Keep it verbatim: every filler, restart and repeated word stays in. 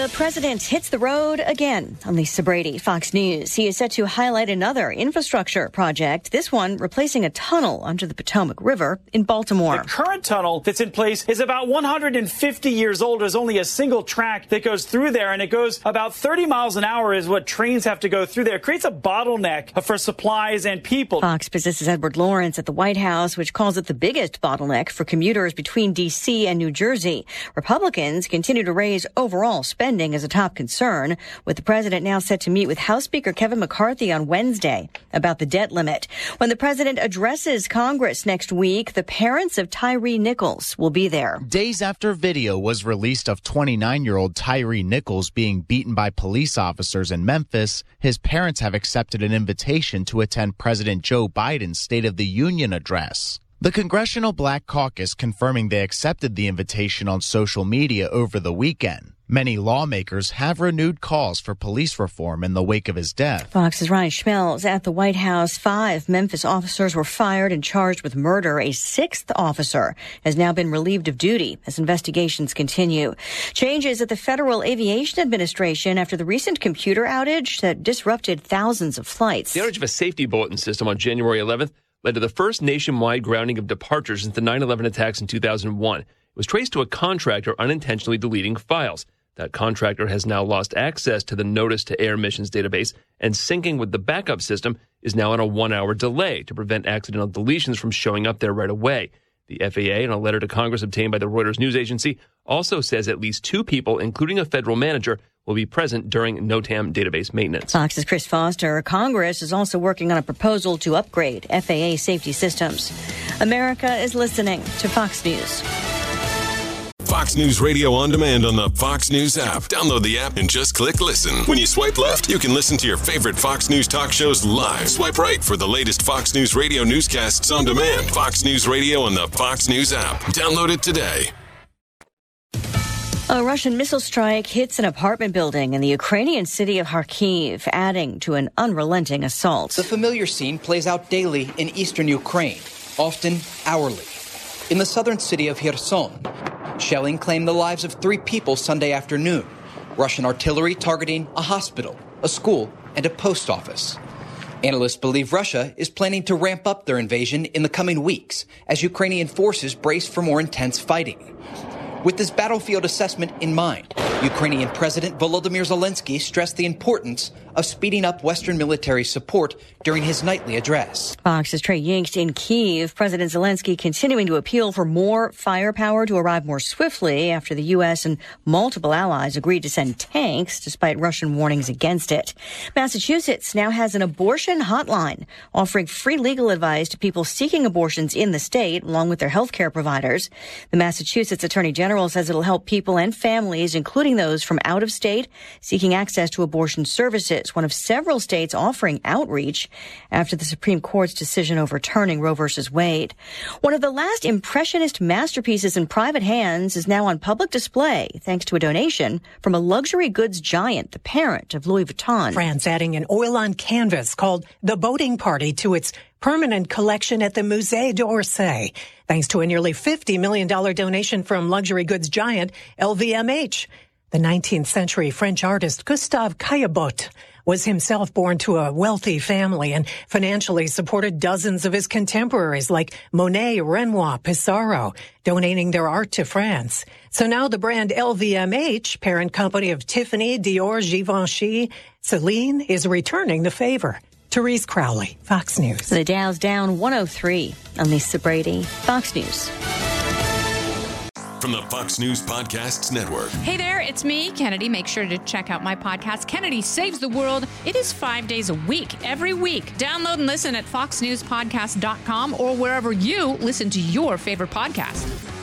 The president hits the road again. I'm Lisa Brady, Fox News. He is set to highlight another infrastructure project, this one replacing a tunnel under the Potomac River in Baltimore. The current tunnel that's in place is about one hundred fifty years old. There's only a single track that goes through there, and it goes about thirty miles an hour is what trains have to go through there. It creates a bottleneck for supplies and people. Fox Business's Edward Lawrence at the White House, which calls it the biggest bottleneck for commuters between D C and New Jersey. Republicans continue to raise overall spending as a top concern, with the president now set to meet with House Speaker Kevin McCarthy on Wednesday about the debt limit. When the president addresses Congress next week, the parents of Tyree Nichols will be there. Days after video was released of twenty-nine-year-old Tyree Nichols being beaten by police officers in Memphis, his parents have accepted an invitation to attend President Joe Biden's State of the Union address. The Congressional Black Caucus confirming they accepted the invitation on social media over the weekend. Many lawmakers have renewed calls for police reform in the wake of his death. Fox's Ryan Schmelz at the White House. Five Memphis officers were fired and charged with murder. A sixth officer has now been relieved of duty as investigations continue. Changes at the Federal Aviation Administration after the recent computer outage that disrupted thousands of flights. The outage of a safety bulletin system on January eleventh led to the first nationwide grounding of departures since the nine eleven attacks in two thousand one. It was traced to a contractor unintentionally deleting files. That contractor has now lost access to the Notice to Air Missions database, and syncing with the backup system is now on a one-hour delay to prevent accidental deletions from showing up there right away. The F A A, in a letter to Congress obtained by the Reuters news agency, also says at least two people, including a federal manager, will be present during NOTAM database maintenance. Fox's Chris Foster. Congress is also working on a proposal to upgrade F A A safety systems. America is listening to Fox News. Fox News Radio on demand on the Fox News app. Download the app and just click listen. When you swipe left, you can listen to your favorite Fox News talk shows live. Swipe right for the latest Fox News Radio newscasts on demand. Fox News Radio on the Fox News app. Download it today. A Russian missile strike hits an apartment building in the Ukrainian city of Kharkiv, adding to an unrelenting assault. The familiar scene plays out daily in eastern Ukraine, often hourly. In the southern city of Kherson, shelling claimed the lives of three people Sunday afternoon. Russian artillery targeting a hospital, a school, and a post office. Analysts believe Russia is planning to ramp up their invasion in the coming weeks as Ukrainian forces brace for more intense fighting. With this battlefield assessment in mind, Ukrainian President Volodymyr Zelensky stressed the importance of speeding up Western military support during his nightly address. Fox's Trey Yingst in Kyiv. President Zelensky continuing to appeal for more firepower to arrive more swiftly after the U S and multiple allies agreed to send tanks despite Russian warnings against it. Massachusetts now has an abortion hotline offering free legal advice to people seeking abortions in the state along with their health care providers. The Massachusetts Attorney General says it'll help people and families, including those from out of state, seeking access to abortion services, one of several states offering outreach after the Supreme Court's decision overturning Roe versus Wade. One of the last impressionist masterpieces in private hands is now on public display thanks to a donation from a luxury goods giant, the parent of Louis Vuitton. France adding an oil on canvas called The Boating Party to its permanent collection at the Musée d'Orsay, thanks to a nearly fifty million dollars donation from luxury goods giant L V M H. The nineteenth century French artist Gustave Caillebotte was himself born to a wealthy family and financially supported dozens of his contemporaries like Monet, Renoir, Pissarro, donating their art to France. So now the brand L V M H, parent company of Tiffany, Dior, Givenchy, Celine, is returning the favor. Therese Crowley, Fox News. The Dow's down one oh three. I'm Lisa Brady, Fox News. From the Fox News Podcasts Network. Hey there, it's me, Kennedy. Make sure to check out my podcast, Kennedy Saves the World. It is five days a week, every week. Download and listen at fox news podcast dot com or wherever you listen to your favorite podcast.